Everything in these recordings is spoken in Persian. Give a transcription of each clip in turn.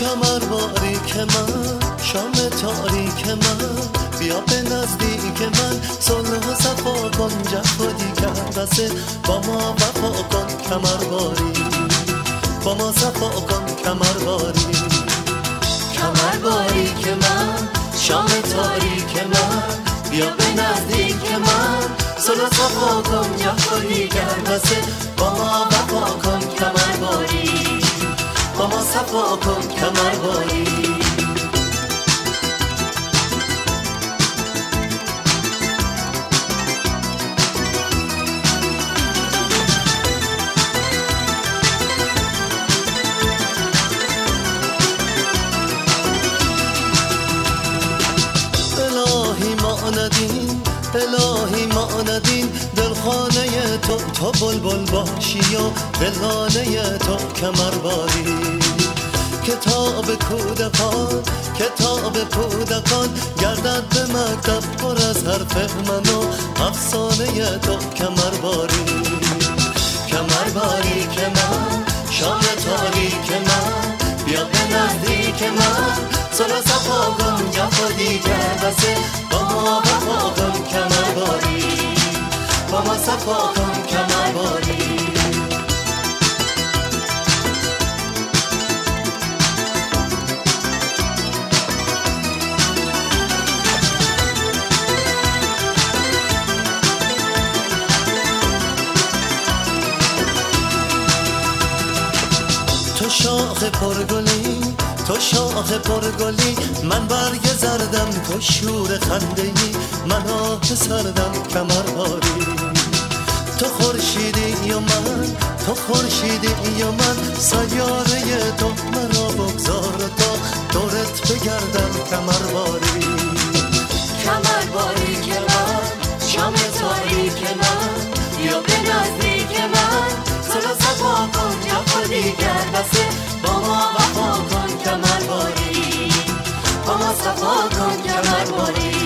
کمر باریک من، شام تاریک من، بیا به نزدیک من، صلح و صفا کن، جفا دیگر بسه، با ما وفا کن کمر باری، با ما صفا کن کمر باری. کمر باریک من، شام تاریک من، بیا به نزدیک من، صلح و صفا کن، جفا دیگر بسه، با ما وفا کن کمر باری، با ما صفا کن کمر باری. الهی ما ندین دلخانه تو بلبل باشی و دلانه تو کمر باری. کتاب کودکان، کتاب کودکان، گردد به مکتب پر از حرف من و افسانه تو کمر باری. کمر باری که من، شام تاریک من، بیا به نزدیک من، صلح صفا کن، جفا دیگر بسه، با ما وفا کن کمر باری، با ما صفا کن کمر باری. تو شاخ پرگلی، تو شاخ پرگلی، من برگ زردم، تو شور خنده‌ای، من آه سردم کمر باری. تو خورشیدی و من، تو خورشیدی و من، سیاره تو مرا بگذار تا دورت بگردم کمر باری. کمر باری که من، شام تاریک من، بیا به نزدیک من، صلح صفا کن، جفا دیگر بسه، با ما وفا کن کمر باری، با ما صفا کن کمر باری.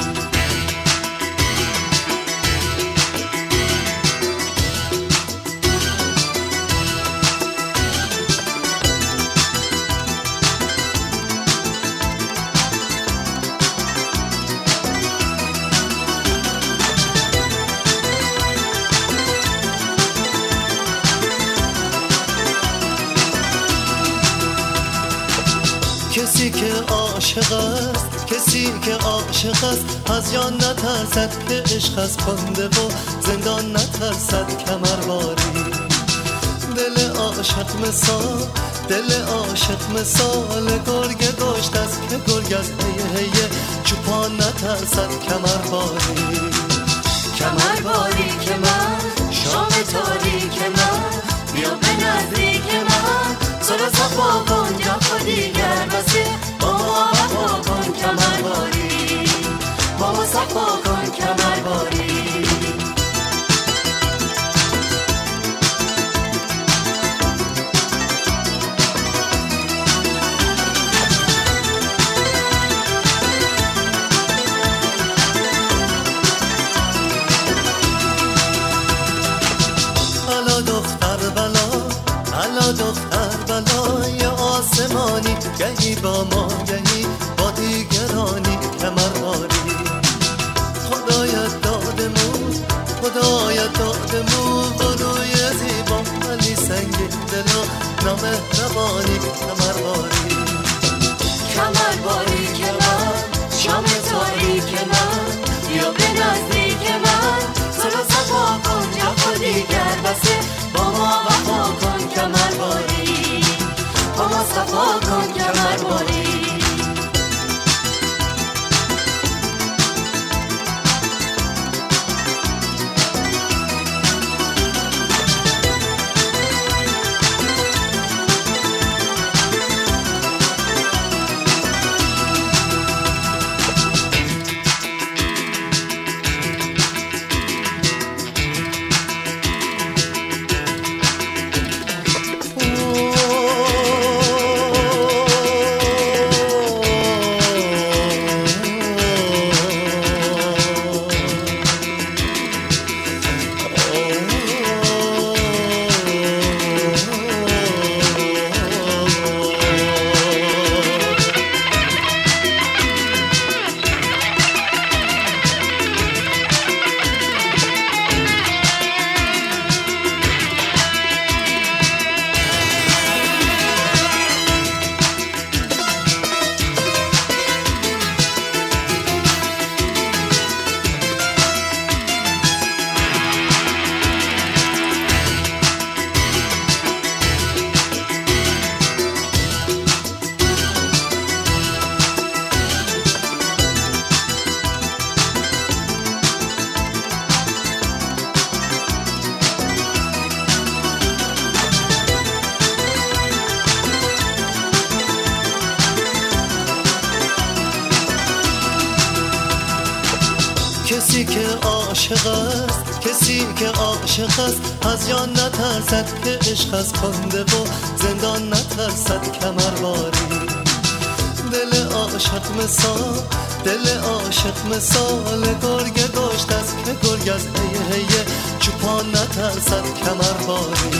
کسی که عاشق است، کسی که عاشق است، از جان نترسد که عشق از کنده و زندان نترسد کمر باری. دل عاشق مثال، دل عاشق مثال گرگ گشت است که گرگ از هیه چوپان نترسد کمر باری. کمر باری که من، شام تاریک من، بیا به نزدیک من، صلح صفا کن، جفا دیگر بسه، با ما وفا کن کمر باری، با ما صفا کن کمر باری. الا دختر بلا، الا دختر بلای آسمانی، گهی با ما گهی با دیگرانی کمر باری. خدایت دادمون، خدایت دادمون، بروی زیبا ولی سنگین دل و نامهربانی کمر باری. کمر باری که من، شام تاریک من، بیا به نزدیک من، صلح صفا کن، جفا دیگر بسه، با ما وفا کن کمر باری، با ما صفا کن کمر باری. کسی که عاشق است، کسی که عاشق است از جان نترسد که عشق از کنده و زندان نترسد کمرواری. دل عاشق مثال، دل عاشق مثال گرگ داشت است که گرگ از هیه هیه چوپان نترسد کمرواری.